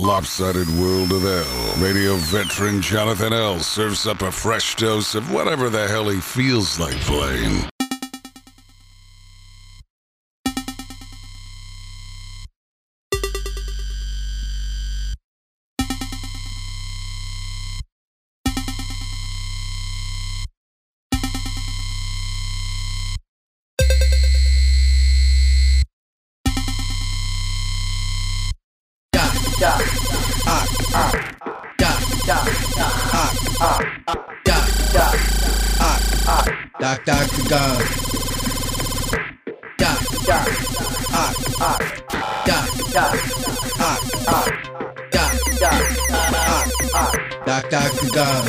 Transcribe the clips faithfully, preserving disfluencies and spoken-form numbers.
Lopsided World of L. Radio veteran Jonathan L. serves up a fresh dose of whatever the hell he feels like playing. Yeah, ah, ah, yeah, yeah, ah, ah, yeah, yeah, ah, ah, Doc, Doctor God. Yeah, yeah, ah, ah, yeah, yeah, ah, ah, yeah, yeah, ah, ah, Doc, Doctor God.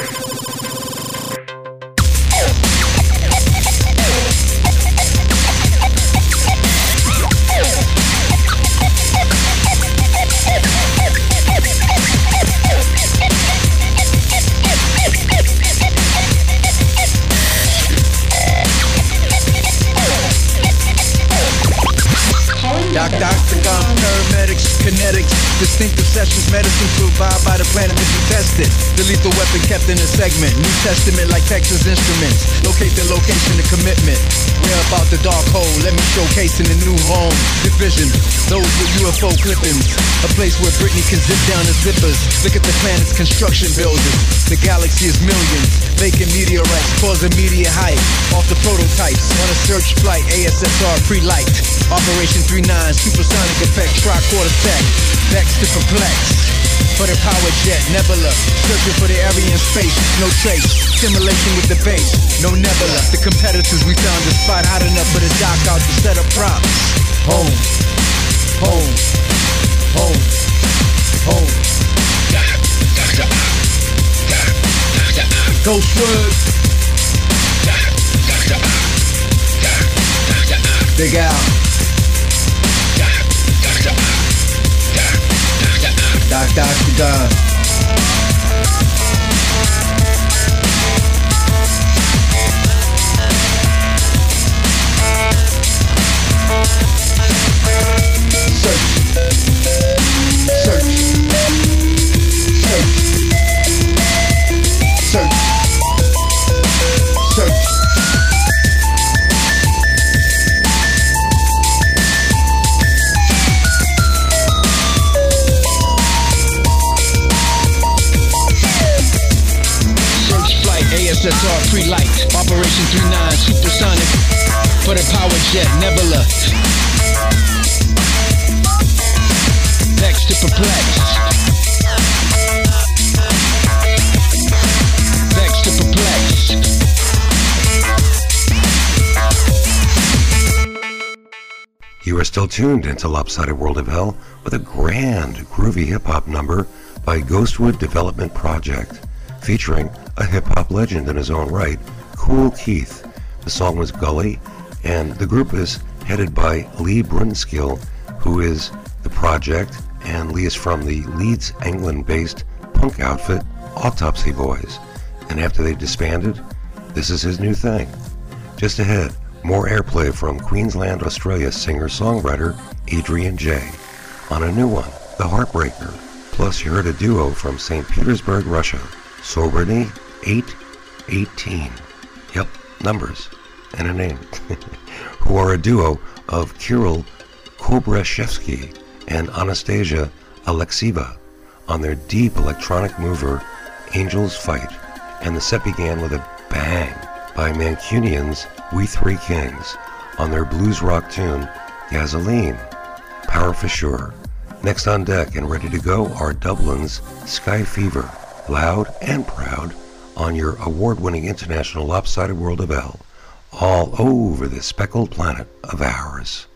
Doc, Doctor God, paramedics, kinetics, distinctive sessions, medicine to abide by the plan to be tested. The lethal weapon kept in a segment, New Testament like Texas Instruments. Locate the location of commitment. We're about the dark hole, let me showcase in the new home. Division, those with U F O clippings. A place where Britney can zip down the zippers. Look at the planet's construction buildings. The galaxy is millions. Vacant meteorites cause immediate hype. Off the prototypes on a search flight, A S S R pre-light. Operation three nine, supersonic effect, tricorder tech. Vex to perplex. For the power jet, nebula. Searching for the area in space, no trace. Simulation with the base, no nebula. The competitors, we found the spot hot enough for the dock out to set up props. Home, home, home, home. Ghost word. Big Al. Doc, Doctor God. Search. Search. Search. Search. Search. A S S R pre-light, Operation three nine, supersonic, for the power jet, nebula. Vex to perplex. Vex to perplex. You are still tuned into Lopsided World of L with a grand, groovy hip-hop number by Ghostwood Development Project, featuring a hip-hop legend in his own right, Kool Keith. The song was Gully, and the group is headed by Lee Brunskill, who is the project, and Lee is from the Leeds, England-based punk outfit Autopsy Boys. And after they disbanded, this is his new thing. Just ahead, more airplay from Queensland, Australia singer-songwriter Adrian J. on a new one, The Heartbreaker. Plus you heard a duo from Saint Petersburg, Russia, Sobrany eight eighteen, yep, numbers and a name, who are a duo of Kirill Kobrashevsky and Anastasia Alexieva on their deep electronic mover Angels Fight, and the set began with a bang by Mancunians We Three Kings on their blues rock tune Gasoline, Power for Sure. Next on deck and ready to go are Dublin's Sky Fever, loud and proud on your award-winning international Lopsided World of L, all over this speckled planet of ours.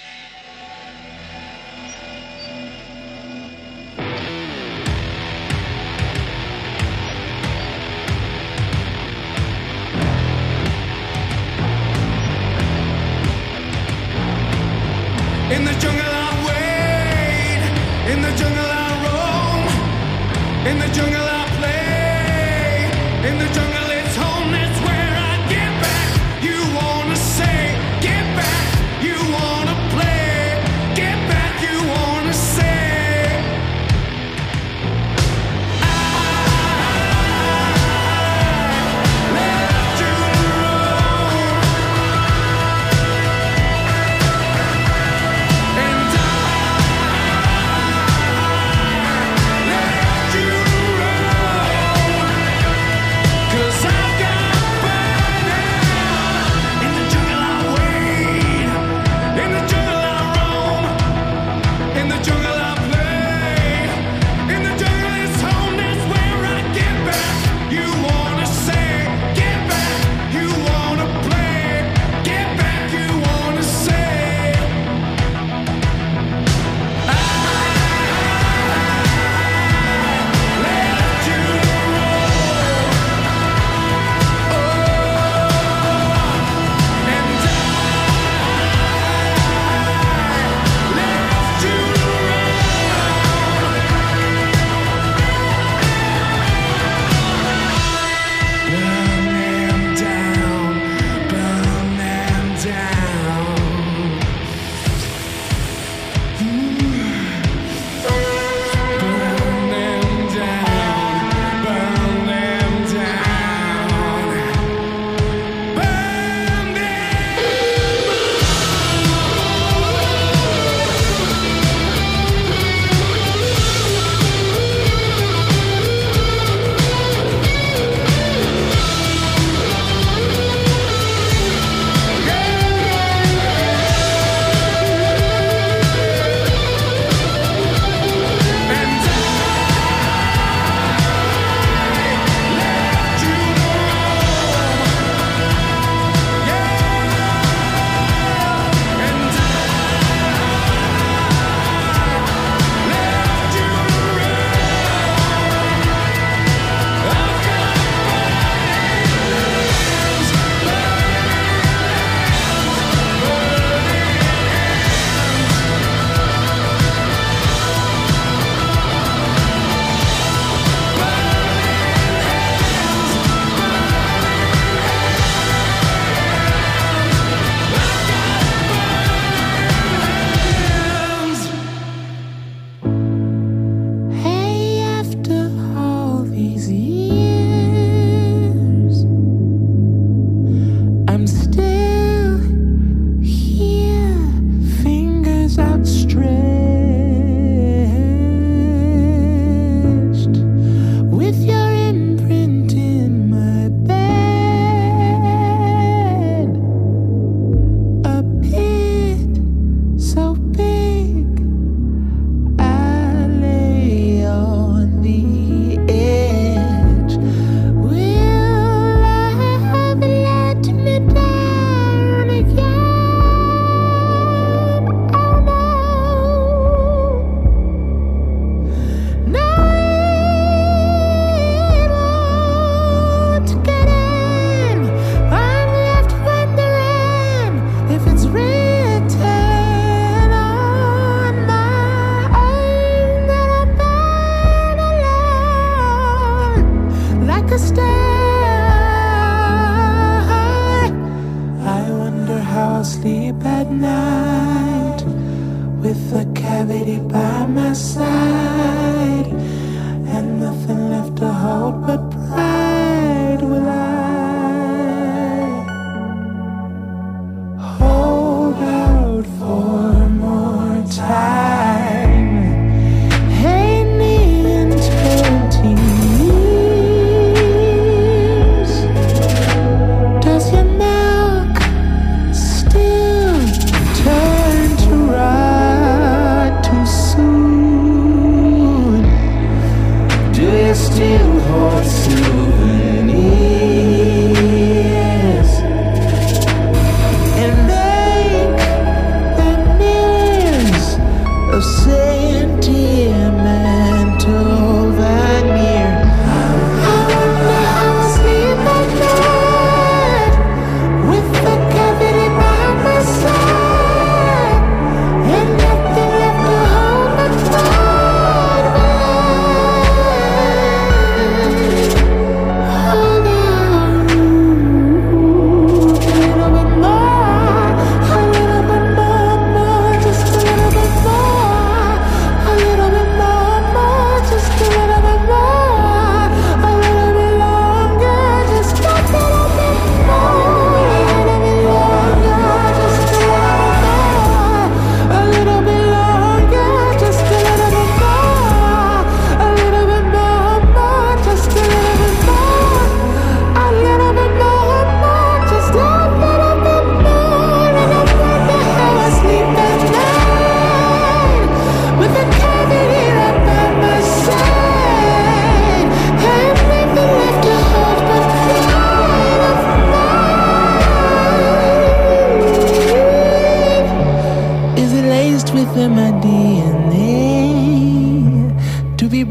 In the jungle I wade, in the jungle I roam, in the jungle I play, in the jungle it's home, that's where I get back. You wanna say, get back, you wanna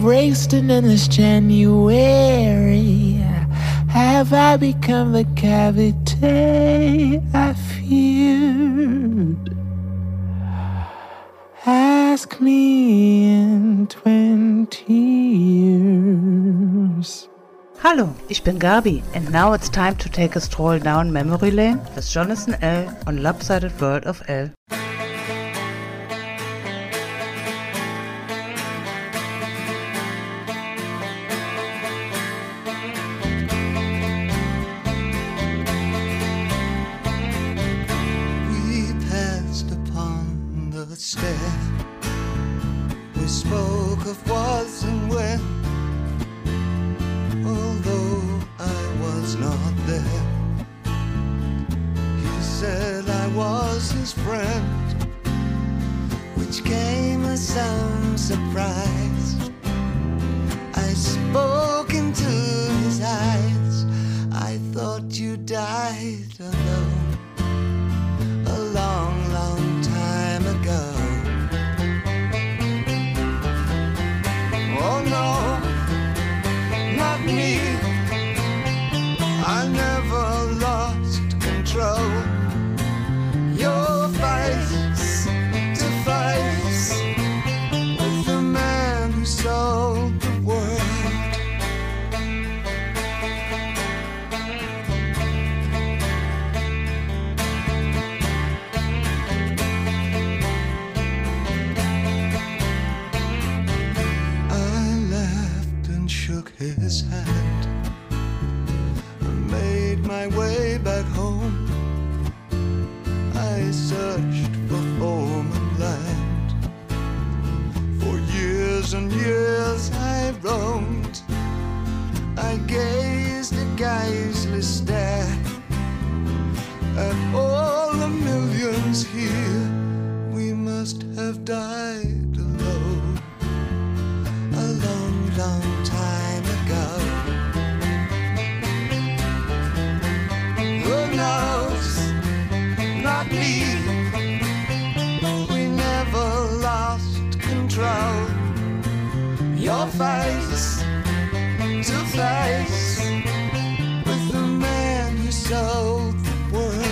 embraced an endless January? Have I become the cavity I feared? Ask me in twenty years. Hallo, ich bin Gabi, and now it's time to take a stroll down memory lane with Jonathan L. on Lopsided World of L. We passed upon the stair. We spoke of was and when. Although I was not there, he said I was his friend, which came as some surprise. I spoke into his eyes. I thought you died alone a long, long time ago. Oh no, not me. I never lost control. Your face to face with the man who sold the world. I laughed and shook his hand and made my way back home. I searched for home and land. For years and years I roamed. I gazed a geisless stare at all the millions here. We must have died alone a long, long time ago. Who knows? Not me. We never lost control. Your face to face with the man who sold the world.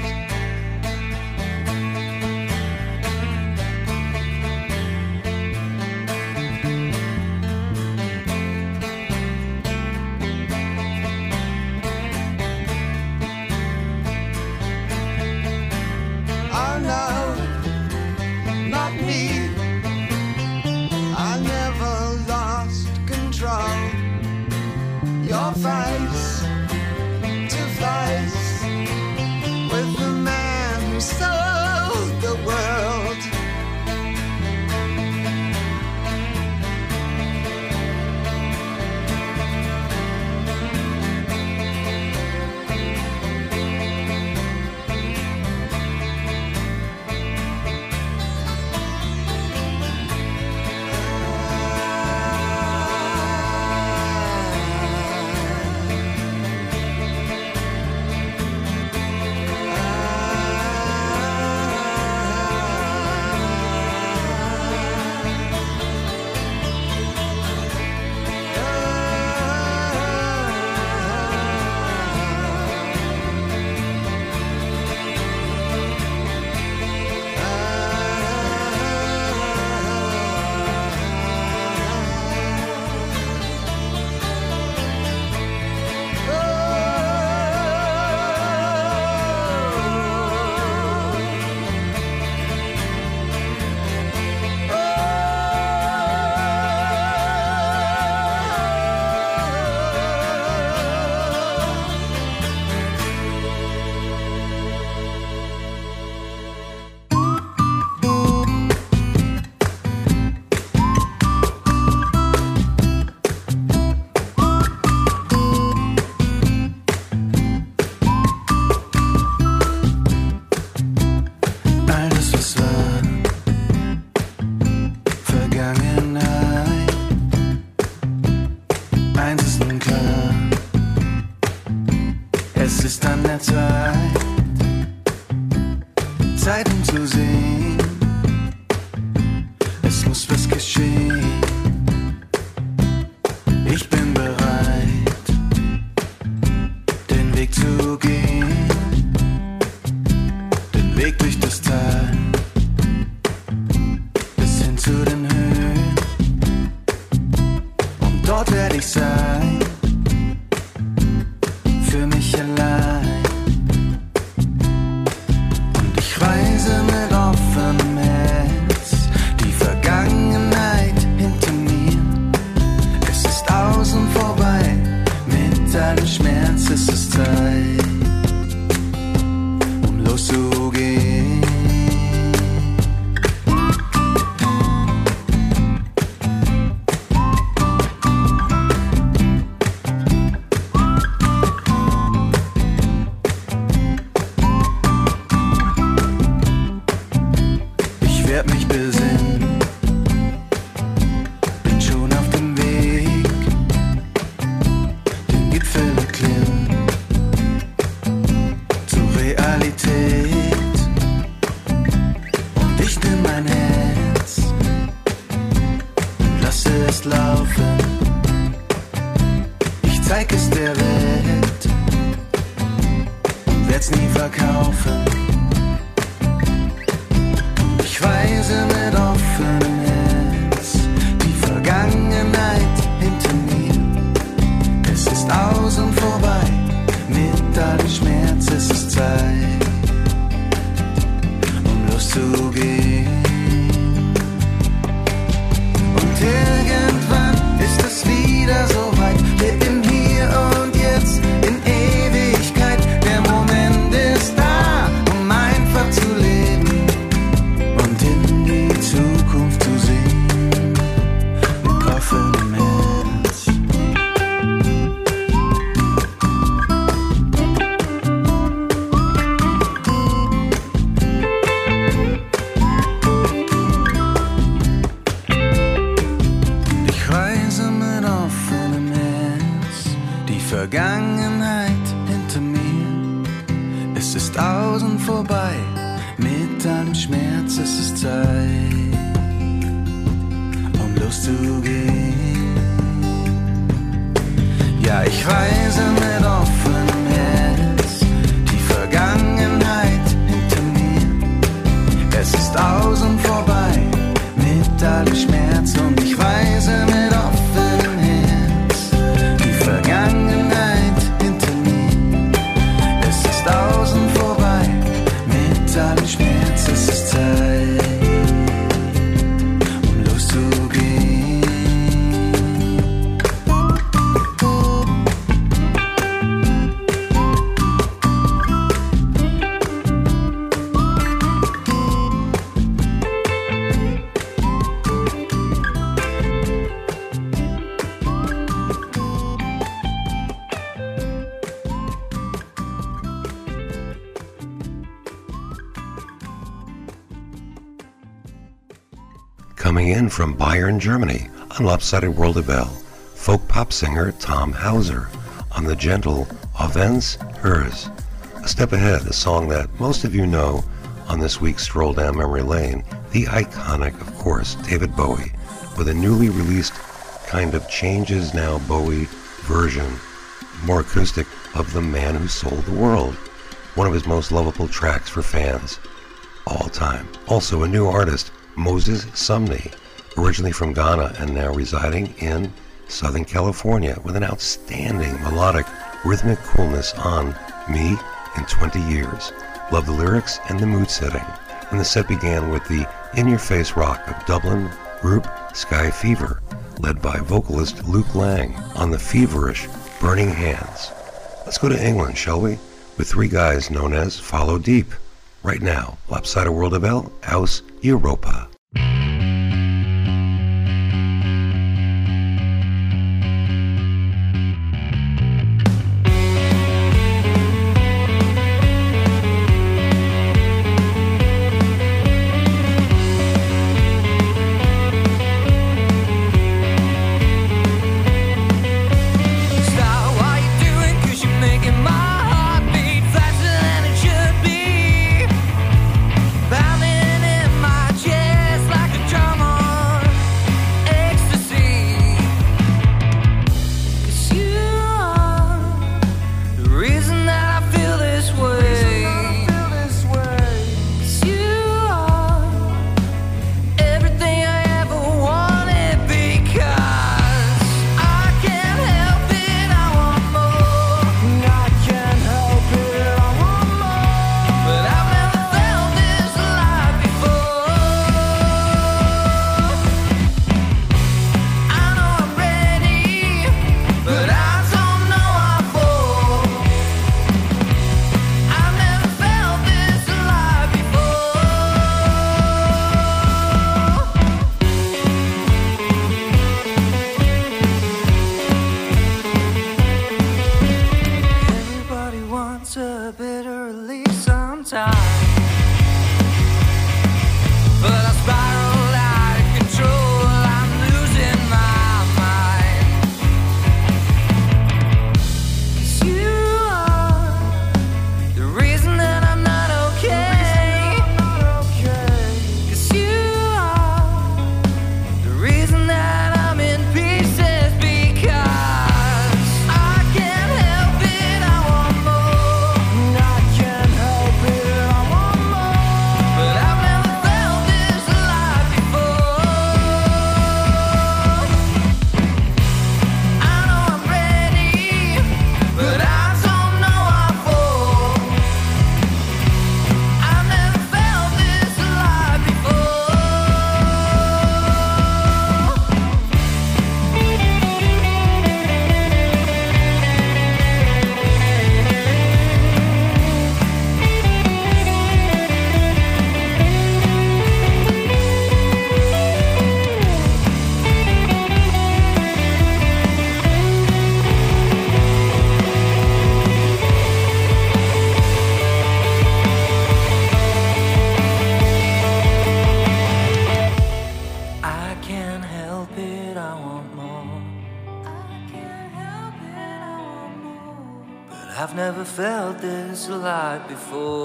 Oh no, not me. I never lost control. Your face to face with the man who sold the world. dort werde ich sein, für mich allein. Und ich reise mit offenem Herz, die Vergangenheit hinter mir. Es ist außen vorbei, mit allem Schmerz ist es Zeit, um loszugehen. Coming in from Bayern, Germany, on Lopsided World of L, folk pop singer Tom Hauser on the gentle Avens Hers. A step ahead, a song that most of you know on this week's stroll down memory lane, the iconic, of course, David Bowie, with a newly released kind of Changes Now Bowie version, more acoustic, of The Man Who Sold the World, one of his most lovable tracks for fans all time. Also a new artist, Moses Sumney, originally from Ghana and now residing in Southern California, with an outstanding melodic rhythmic coolness on Me in twenty years. Love the lyrics and the mood setting. And the set began with the in-your-face rock of Dublin group Sky Fever, led by vocalist Luke Lang on the feverish Burning Hands. Let's go to England, shall we? With three guys known as Follow Deep. Right now, Lopsided World of L, Aus Europa. Pounding in my chest. I've never felt this alive before.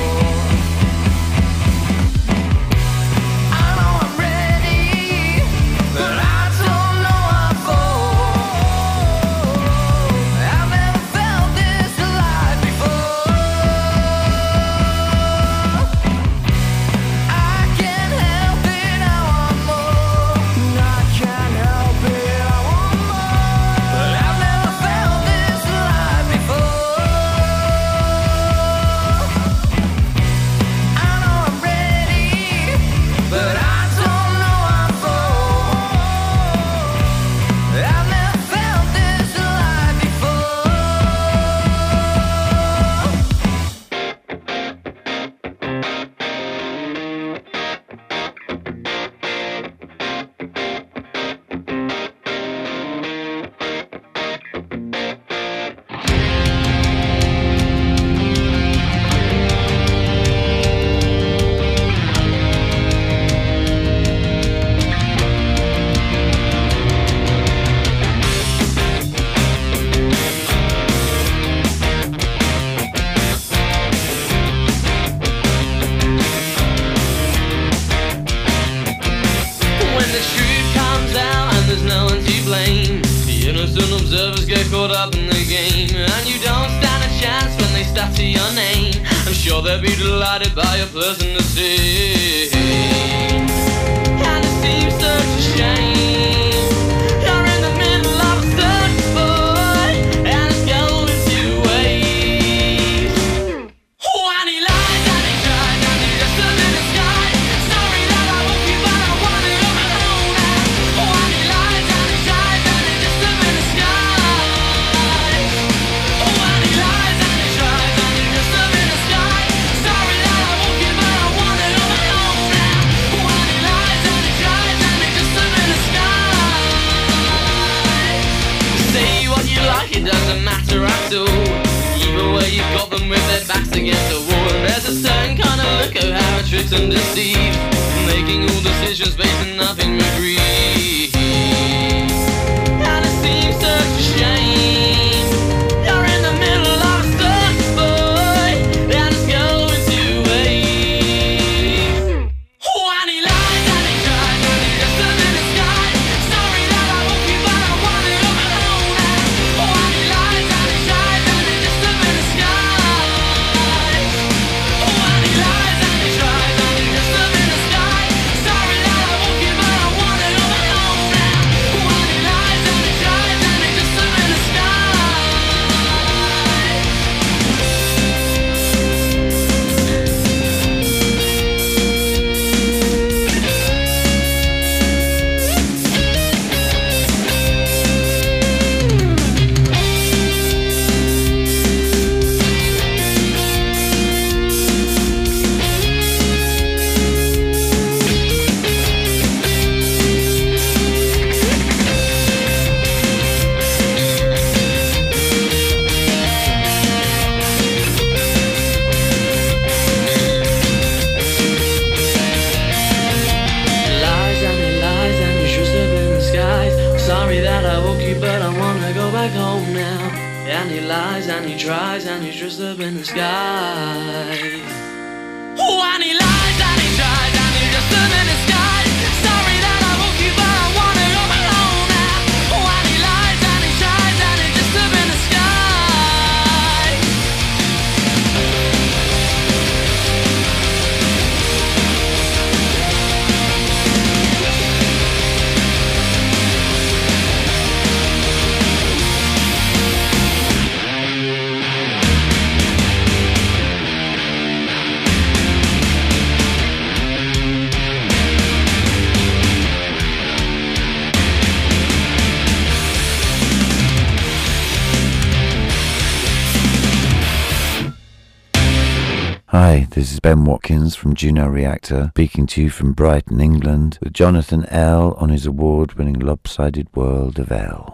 I know I'm ready, but I don't know how far. I've never felt this alive before. I can't help it, I want more. I can't help it, I want more. But I've never felt this alive before. Observers get caught up in the game, and you don't stand a chance when they stutter your name. I'm sure they'll be delighted by your pleasantness. And it seems such a shame. You're in the middle of a search, boy, and it's going two ways. When he lies and he tries and he just lives in the sky. Sorry that I woke you, but I wanted on my own now. When he lies and he tries and he just lives in the sky. When he lies and he tries and he just lives in the sky. Sorry that I woke you, but I wanted on my own now. When he lies and he tries and he just lives in the sky. Say what you like, it doesn't matter at all. Either way, you've got them with their backs against the wall. And there's a certain kind of look of how it tricks and deceives, making all decisions based on nothing but greed. And it seems such a shame. You're in the middle of a search, boy, and it's going two ways. When he lies and he tries and he just lives in the sky. Sorry that I woke you, but I wanted on my own now. When he lies and he tries and he just lives in the sky. When he lies and he tries and he just lives in the sky. Sorry that I woke you, but I wanted on my own now. When he lies and he tries and he just lives in the sky. Lies and he lies and he's just up in the skies. Sorry that I woke you, but I wanna go back home now. And he lies and he tries and he's just up in the skies. When he lies and he tries and he's just up in the skies. Sorry that I woke you, but I wanna go back home now. When he lies and he tries and he's just up in the skies. Hi, this is Ben Watkins from Juno Reactor, speaking to you from Brighton, England, with Jonathan L. on his award-winning Lopsided World of L.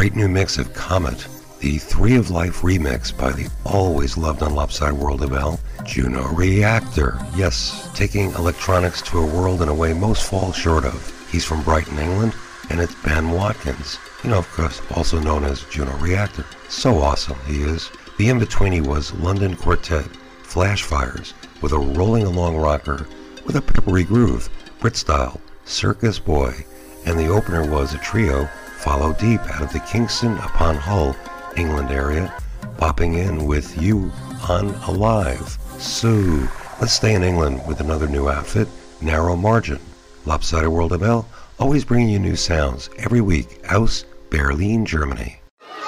great new mix of Comet, the Three of Life remix by the always loved on Lopsided World of L, Juno Reactor. Yes, taking electronics to a world in a way most fall short of. He's from Brighton, England, and it's Ben Watkins. You know, of course, also known as Juno Reactor. So awesome he is. The in-betweenie was London Quartet, Flash Fires, with a rolling along rocker with a peppery groove, Brit style, Circus Boy, and the opener was a trio, Follow Deep, out of the Kingston upon Hull, England area, popping in with You on Alive. So, let's stay in England with another new outfit, Narrow Margin. Lopsided World of L, always bringing you new sounds every week, aus Berlin, Germany.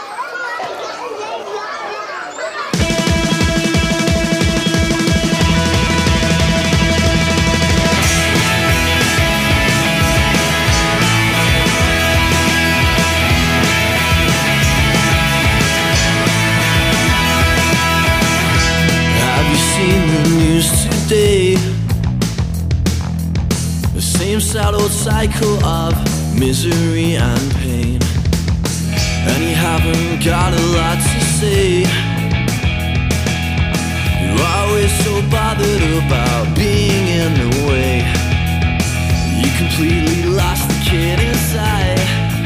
Today, the same sad old cycle of misery and pain, and you haven't got a lot to say. You're always so bothered about being in the way. You completely lost the kid inside,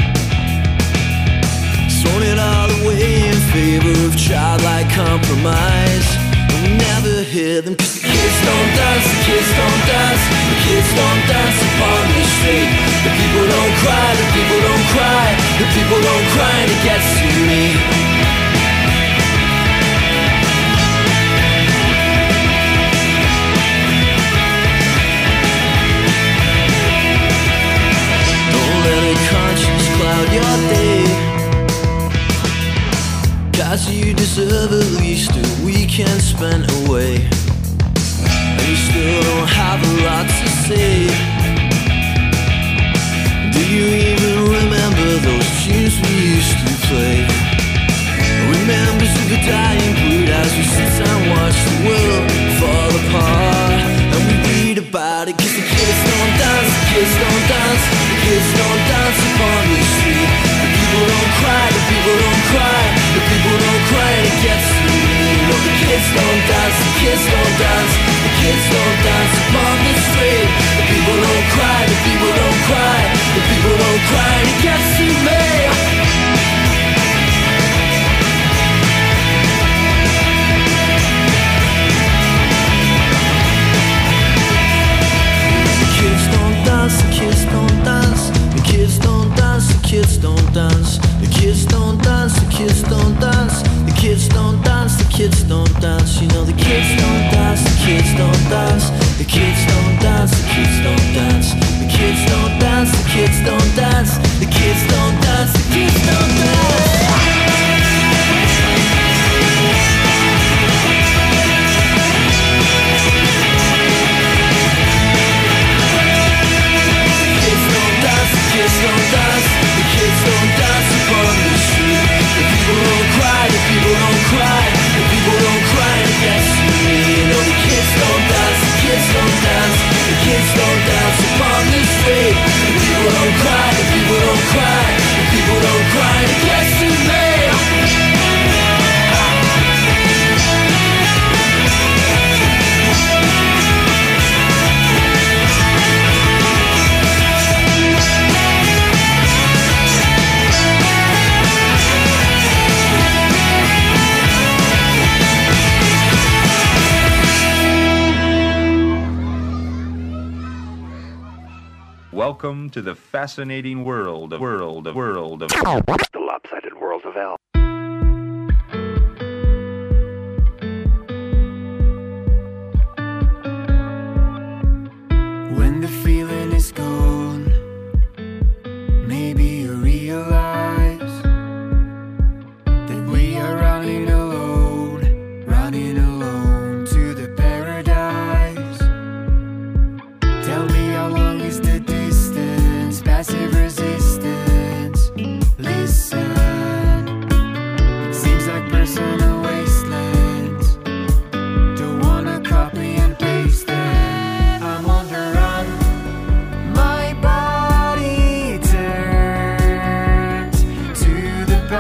thrown it all away in favor of childlike compromise. We never hear them, cause the kids don't dance, the kids don't dance, the kids don't dance upon the street. The people don't cry, the people don't cry, the people don't cry, and it gets to me. Don't let a conscience cloud your day, cause you deserve at least a weekend spent away, and you still don't have a lot to say. Do you even remember those tunes we used to play? Remembers of a dying breed as we sit and watch the world fall apart, and we read about it, cause the kids don't dance, the kids don't dance, the kids don't dance upon the street. The people don't cry, the people don't cry, the people don't cry, and it gets to me. No, the kids don't dance, the kids don't dance, the kids don't dance upon the street. The people don't cry, the people don't cry, the people don't cry, and it gets to me. The kids don't dance, the kids don't dance, the kids don't dance, the kids don't dance, the kids don't dance, the kids don't dance, the kids don't dance, the kids don't dance. You know the kids don't dance, the kids don't dance, the kids don't dance, the kids don't dance, the kids don't dance, the kids don't dance, the kids don't dance, the kids don't dance. Kids don't dance, the kids don't dance upon the street. The people don't cry, the people don't cry, the people don't cry, and it gets to me. You know the kids don't dance, the kids don't dance, the kids don't dance upon the street. The people don't cry, the people don't cry, the people don't cry, and it gets to me. Welcome to the fascinating world of world of world of the Lopsided World of L. When the feeling is gone, maybe you realize that we are running alone, running alone to the paradise. Tell me how long is the distance, passive resistance. Listen, it seems like personal wastelands. Don't wanna copy and paste them. I'm on the run, my body turns to the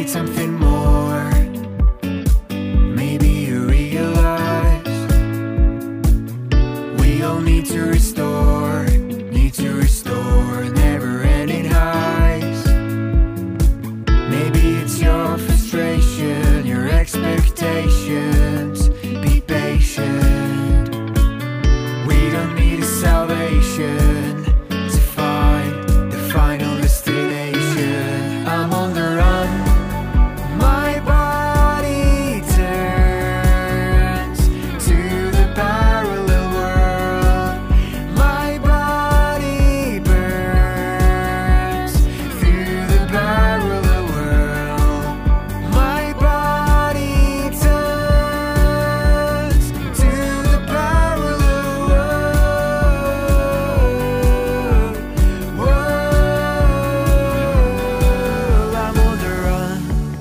need something more. Maybe you realize we all need to restore, need to restore never-ending highs. Maybe it's your frustration, your expectations. Be patient. We don't need a salvation to find the final destination. I'm on the run. My body turns to the parallel world. My body burns through the parallel world. My body turns to the parallel world. World, I'm on the run.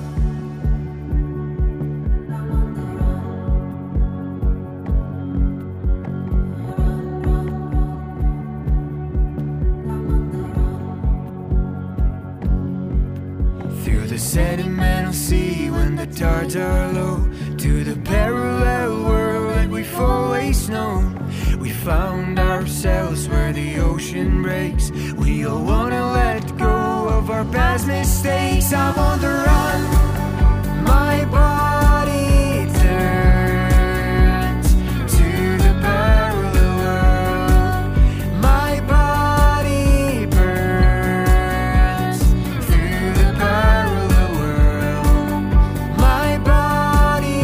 Through the sedimental sea when the tides are low, to the parallel world that we've always known. We found ourselves where the ocean breaks. We all wanna let go of our past mistakes. I'm on the run. My body turns to the parallel world. My body burns through the parallel world. My body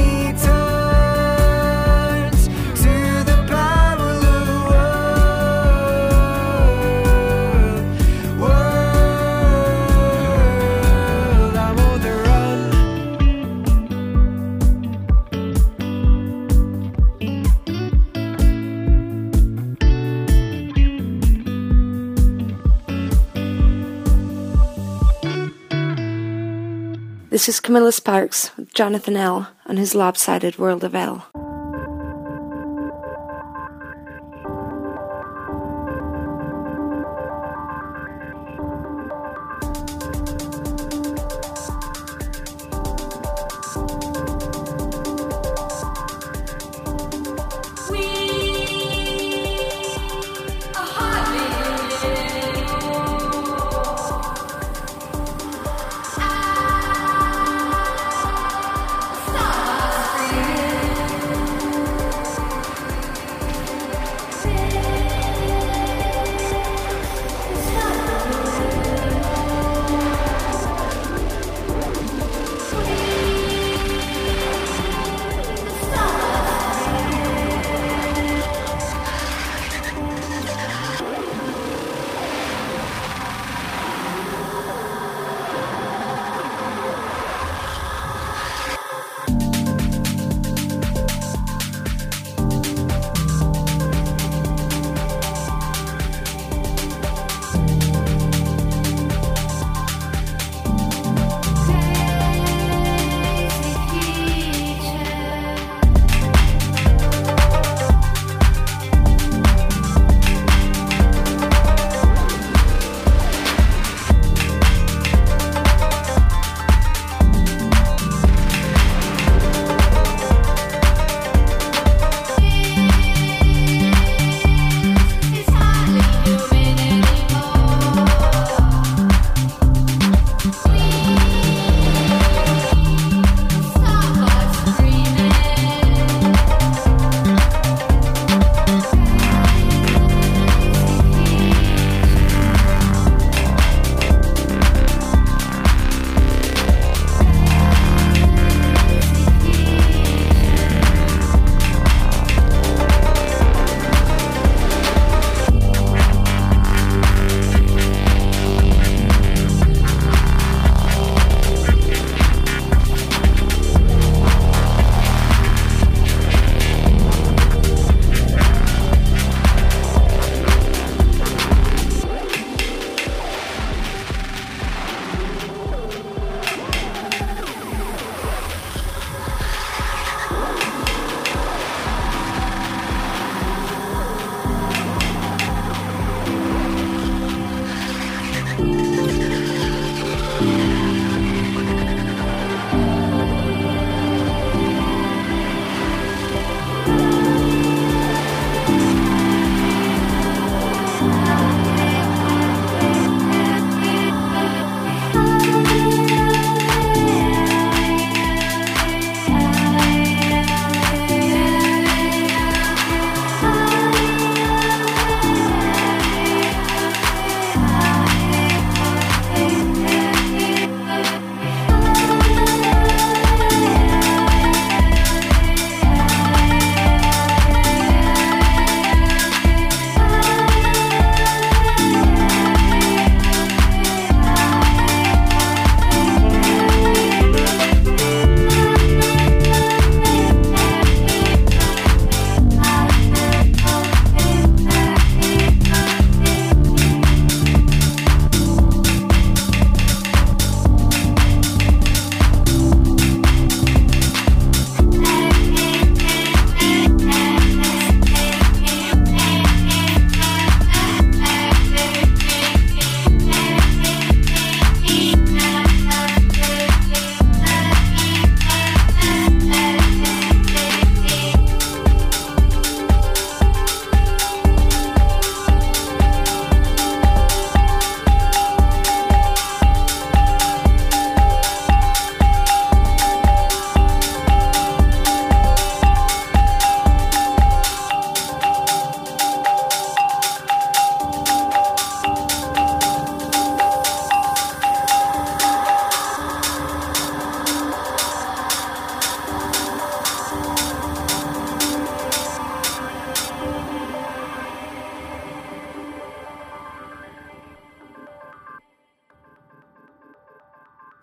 turns to the parallel world. World, I'm on the run. This is Camilla Sparks with Jonathan L. on his Lopsided World of L. Stop us free.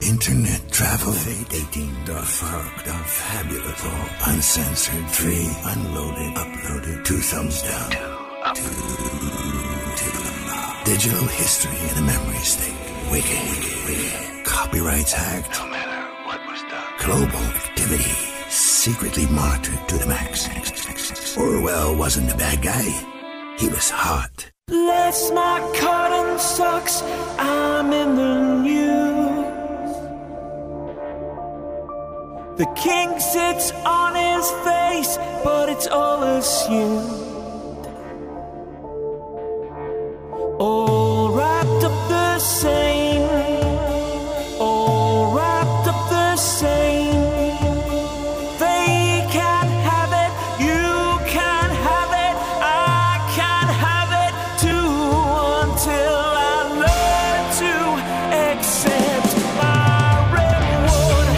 internet travel, dating, fucked up, fabulous, all uncensored, free, unloaded, uploaded, two thumbs down, two up, two, two, digital history in a memory stick, wicked, wicked, wicked, copyrights hacked, no matter what was done, global activity, secretly monitored to the max. Orwell wasn't a bad guy, he was hot. Bless my cotton socks, I'm in the news. The king sits on his face, but it's all assumed. All wrapped up the same, all wrapped up the same. They can't have it, you can't have it, I can't have it too, until I learn to accept my reward.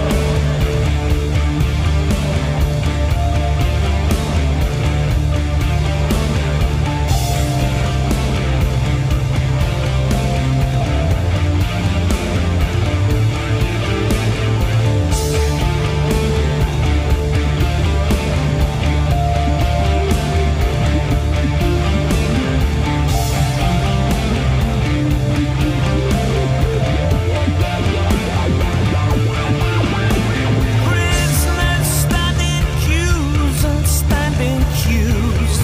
Prisoners standing queues and standing queues.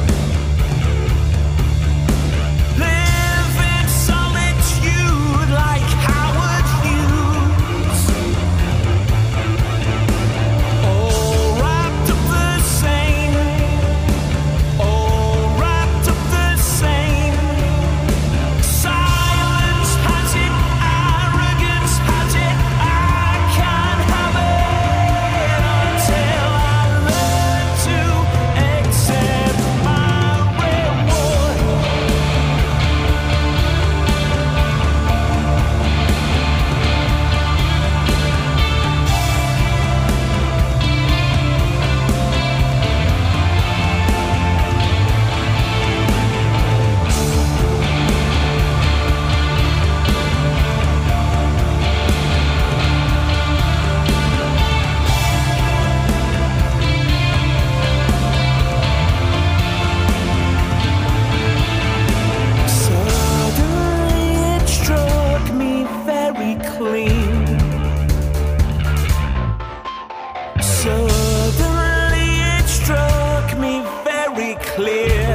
Live in solitude like Howard Hughes. All wrapped up the same, all wrapped up the same. Silence has it, arrogance has it, I can't have it until I learn to accept my reward. Suddenly it struck me very clean. Suddenly it struck me very clear.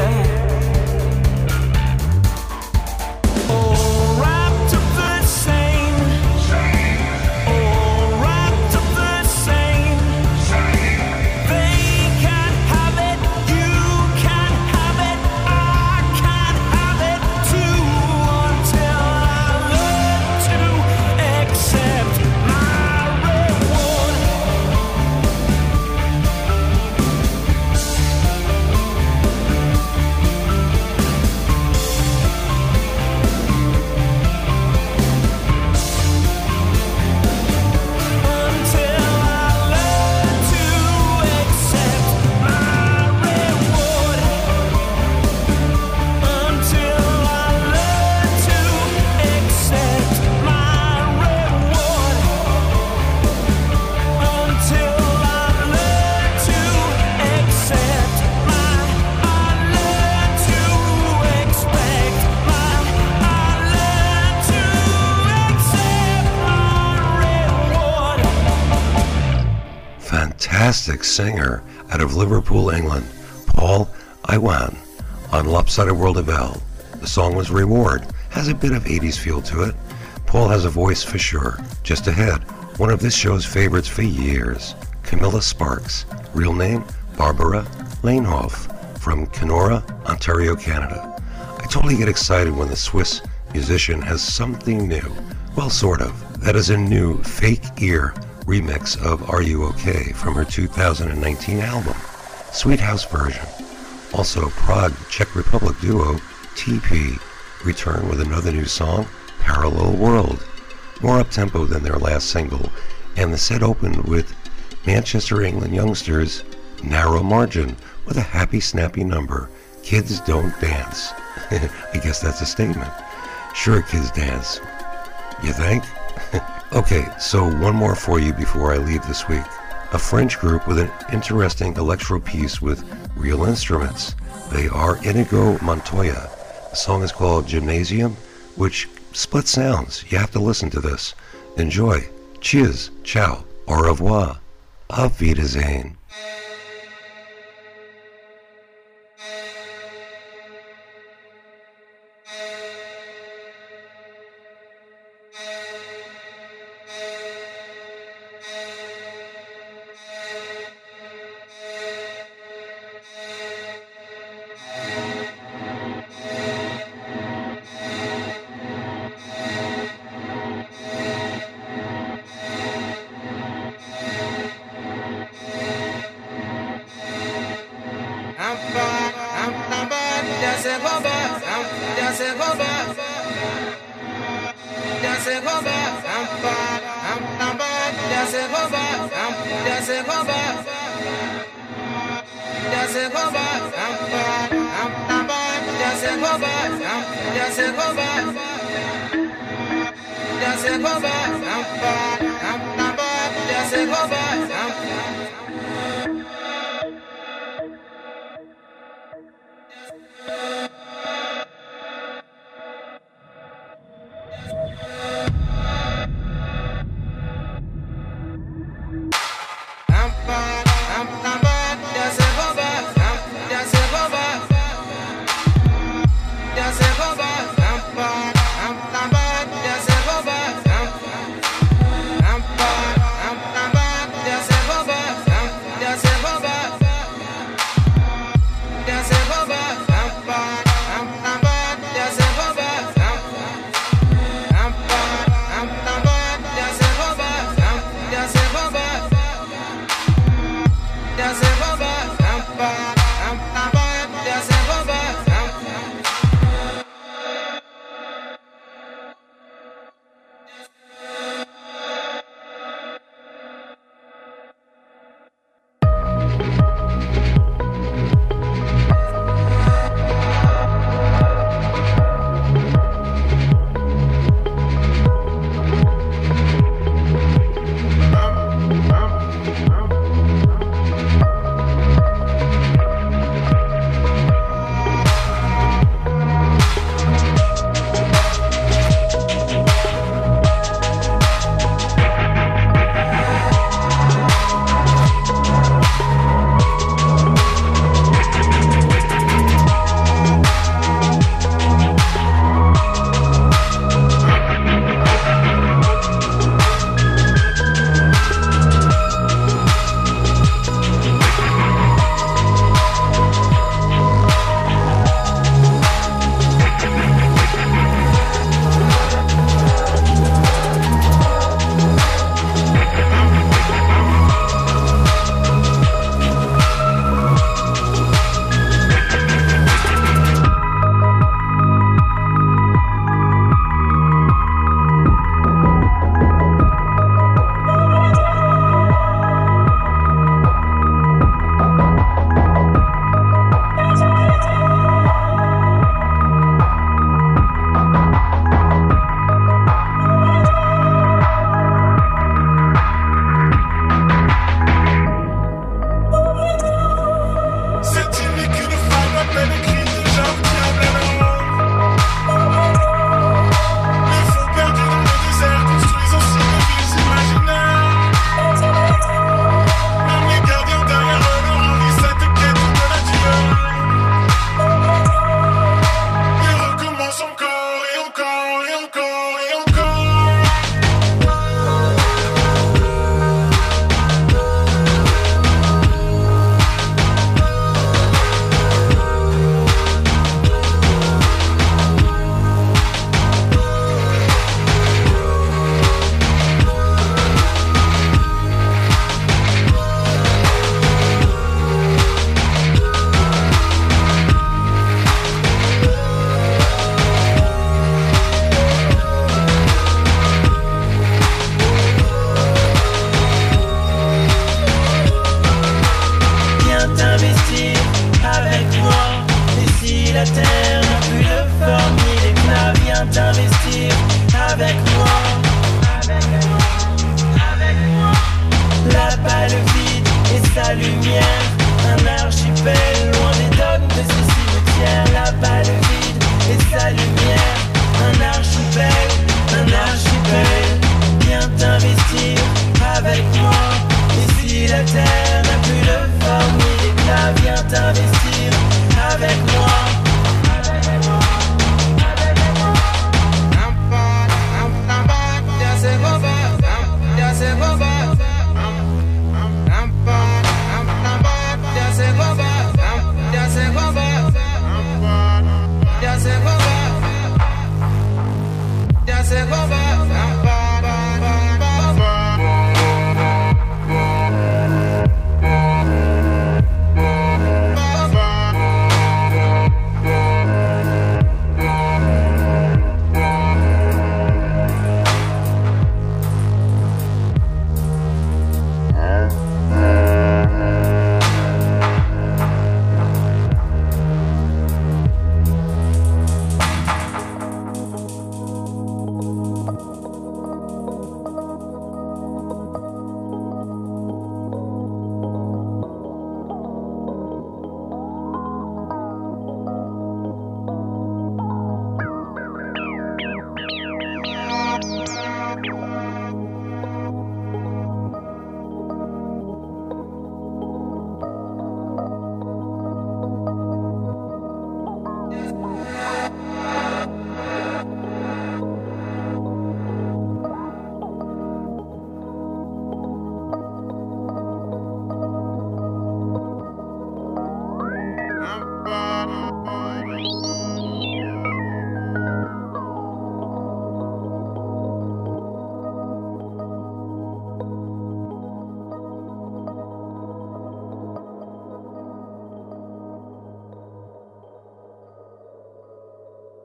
All wrapped up the same, all wrapped up the same. They can't have it, you can't have it, I can't have it too, until I learn to accept my reward. Until I learn to accept my reward. Until I learn to accept my reward. Until I learn to accept my, I learn to expect my, I learn to accept my reward. Fantastic singer out of Liverpool, England, Paul Iwan, on Lopsided World of L. The song was Reward, has a bit of eighties feel to it. Paul has a voice for sure. Just ahead, one of this show's favorites for years, Camilla Sparks, real name Barbara Lanehoff, from Kenora, Ontario, Canada. I totally get excited when the Swiss musician has something new. Well, sort of. That is a new Fake Ear remix of Are You OK from her two thousand nineteen album, Sweet House version. Also, Prague Czech Republic duo T P return with another new song, Parallel World. More up-tempo than their last single, and the set opened with Manchester, England youngsters Narrow Margin with a happy, snappy number, Kids Don't Dance. I guess that's a statement. Sure, kids dance. You think? Okay, so one more for you before I leave this week. A French group with an interesting electro piece with real instruments. They are Inigo Montoya. The song is called Gymnasium, which split sounds. You have to listen to this. Enjoy. Cheers. Ciao. Au revoir. Auf Wiedersehen.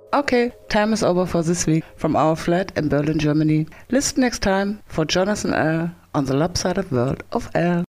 Okay, time is over for this week from our flat in Berlin, Germany. Listen next time for Jonathan L. on the Lopsided World of L.